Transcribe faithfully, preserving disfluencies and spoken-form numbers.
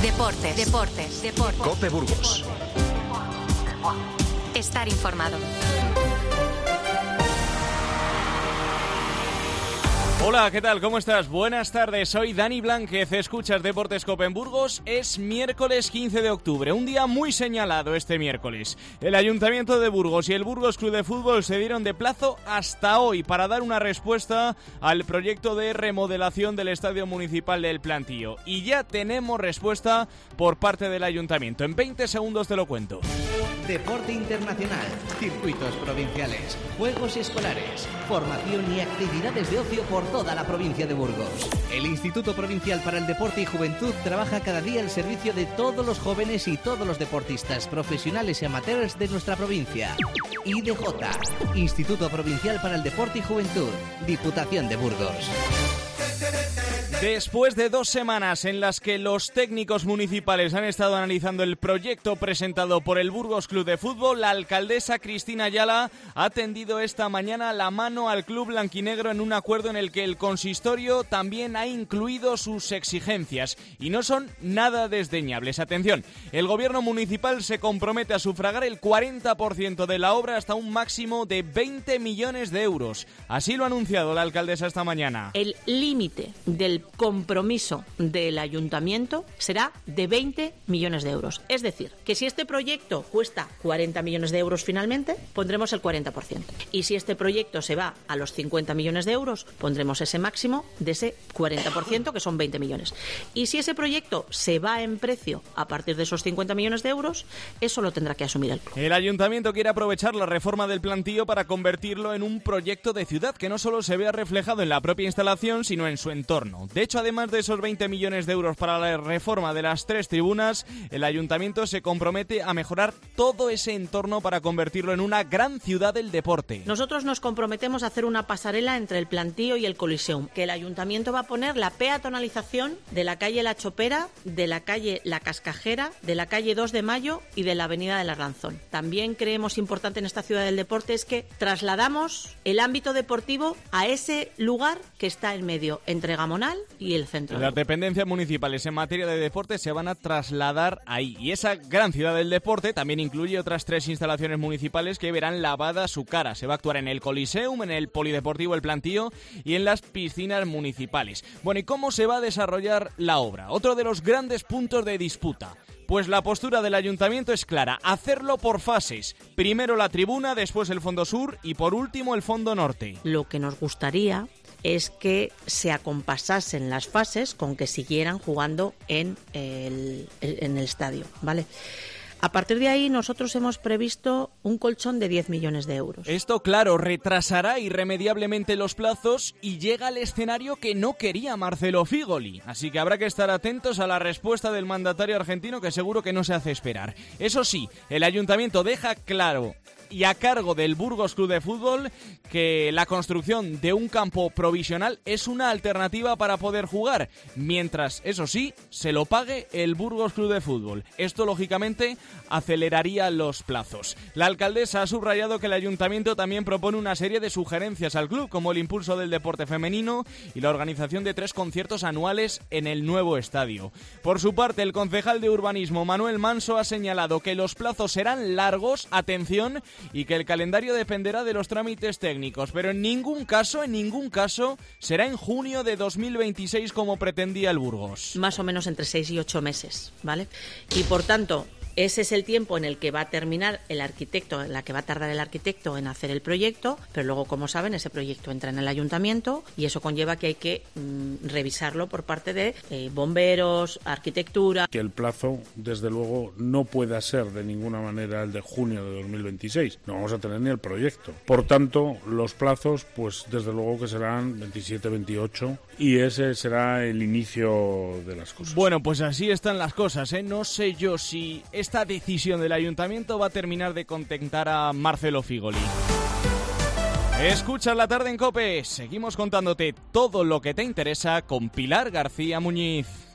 Deportes, deportes, deportes. COPE Burgos. Estar informado. Hola, ¿qué tal? ¿Cómo estás? Buenas tardes, soy Dani Blánquez, escuchas Deportes COPE en Burgos. Es miércoles quince de octubre, un día muy señalado este miércoles. El Ayuntamiento de Burgos y el Burgos Club de Fútbol se dieron de plazo hasta hoy para dar una respuesta al proyecto de remodelación del Estadio Municipal del Plantío. Y ya tenemos respuesta por parte del Ayuntamiento. En veinte segundos te lo cuento. Deporte internacional, circuitos provinciales, juegos escolares, formación y actividades de ocio por toda la provincia de Burgos. El Instituto Provincial para el Deporte y Juventud trabaja cada día al servicio de todos los jóvenes y todos los deportistas profesionales y amateurs de nuestra provincia. I D J, Instituto Provincial para el Deporte y Juventud, Diputación de Burgos. Después de dos semanas en las que los técnicos municipales han estado analizando el proyecto presentado por el Burgos Club de Fútbol, la alcaldesa Cristina Ayala ha tendido esta mañana la mano al club blanquinegro en un acuerdo en el que el consistorio también ha incluido sus exigencias y no son nada desdeñables. Atención, el gobierno municipal se compromete a sufragar el cuarenta por ciento de la obra hasta un máximo de veinte millones de euros. Así lo ha anunciado la alcaldesa esta mañana. El límite del compromiso del ayuntamiento será de veinte millones de euros. Es decir, que si este proyecto cuesta cuarenta millones de euros finalmente, pondremos el cuarenta por ciento. Y si este proyecto se va a los cincuenta millones de euros, pondremos ese máximo de ese cuarenta por ciento, que son veinte millones. Y si ese proyecto se va en precio a partir de esos cincuenta millones de euros, eso lo tendrá que asumir el club. El ayuntamiento quiere aprovechar la reforma del plantío para convertirlo en un proyecto de ciudad que no solo se vea reflejado en la propia instalación, sino en su entorno. De hecho, además de esos veinte millones de euros para la reforma de las tres tribunas, el ayuntamiento se compromete a mejorar todo ese entorno para convertirlo en una gran ciudad del deporte. Nosotros nos comprometemos a hacer una pasarela entre el Plantío y el Coliseum, que el ayuntamiento va a poner la peatonalización de la calle La Chopera, de la calle La Cascajera, de la calle dos de Mayo y de la avenida del Arlanzón. También creemos importante en esta ciudad del deporte es que trasladamos el ámbito deportivo a ese lugar que está en medio, entre Gamonal y el centro. Las dependencias municipales en materia de deporte se van a trasladar ahí. Y esa gran ciudad del deporte también incluye otras tres instalaciones municipales que verán lavada su cara. Se va a actuar en el Coliseum, en el Polideportivo El Plantío y en las piscinas municipales. Bueno, ¿y cómo se va a desarrollar la obra? Otro de los grandes puntos de disputa. Pues la postura del ayuntamiento es clara, hacerlo por fases. Primero la tribuna, después el fondo sur y por último el fondo norte. Lo que nos gustaría es que se acompasasen las fases con que siguieran jugando en el, en el estadio, ¿vale? A partir de ahí nosotros hemos previsto un colchón de diez millones de euros. Esto, claro, retrasará irremediablemente los plazos y llega al escenario que no quería Marcelo Figoli. Así que habrá que estar atentos a la respuesta del mandatario argentino, que seguro que no se hace esperar. Eso sí, el ayuntamiento deja claro y a cargo del Burgos Club de Fútbol que la construcción de un campo provisional es una alternativa para poder jugar, mientras, eso sí, se lo pague el Burgos Club de Fútbol. Esto, lógicamente, aceleraría los plazos. La alcaldesa ha subrayado que el ayuntamiento también propone una serie de sugerencias al club, como el impulso del deporte femenino y la organización de tres conciertos anuales en el nuevo estadio. Por su parte, el concejal de urbanismo, Manuel Manso, ha señalado que los plazos serán largos, atención, y que el calendario dependerá de los trámites técnicos, pero en ningún caso, en ningún caso, será en junio de dos mil veintiséis como pretendía el Burgos. Más o menos entre seis y ocho meses, ¿vale? Y por tanto, ese es el tiempo en el que va a terminar el arquitecto, en la que va a tardar el arquitecto en hacer el proyecto, pero luego, como saben, ese proyecto entra en el ayuntamiento y eso conlleva que hay que mmm, revisarlo por parte de eh, bomberos, arquitectura. Que el plazo, desde luego, no pueda ser de ninguna manera el de junio de dos mil veintiséis. No vamos a tener ni el proyecto. Por tanto, los plazos, pues desde luego que serán veintisiete, veintiocho y ese será el inicio de las cosas. Bueno, pues así están las cosas, ¿eh? No sé yo si esta decisión del ayuntamiento va a terminar de contentar a Marcelo Figoli. Escuchas La Tarde en COPE. Seguimos contándote todo lo que te interesa con Pilar García Muñiz.